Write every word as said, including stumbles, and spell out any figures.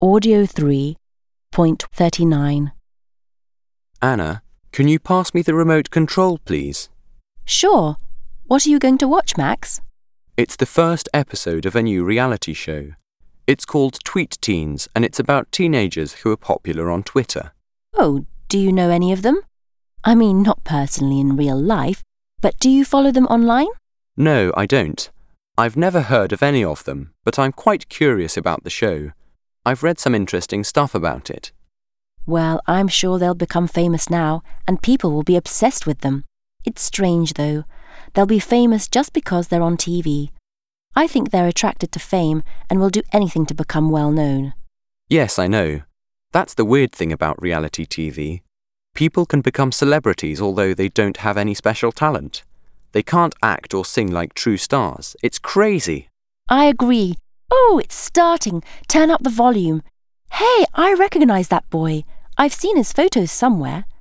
Audio three point thirty-nine. Anna, can you pass me the remote control, please? Sure. What are you going to watch, Max? It's the first episode of a new reality show. It's called Tweet Teens, and it's about teenagers who are popular on Twitter. Oh, do you know any of them? I mean, not personally in real life, but do you follow them online? No, I don't. I've never heard of any of them, but I'm quite curious about the show. I've read some interesting stuff about it. Well, I'm sure they'll become famous now, and people will be obsessed with them. It's strange, though. They'll be famous just because they're on T V. I think they're attracted to fame and will do anything to become well known. Yes, I know. That's the weird thing about reality T V. People can become celebrities although they don't have any special talent. They can't act or sing like true stars. It's crazy. I agree. Oh, it's starting. Turn up the volume. Hey, I recognize that boy. I've seen his photos somewhere.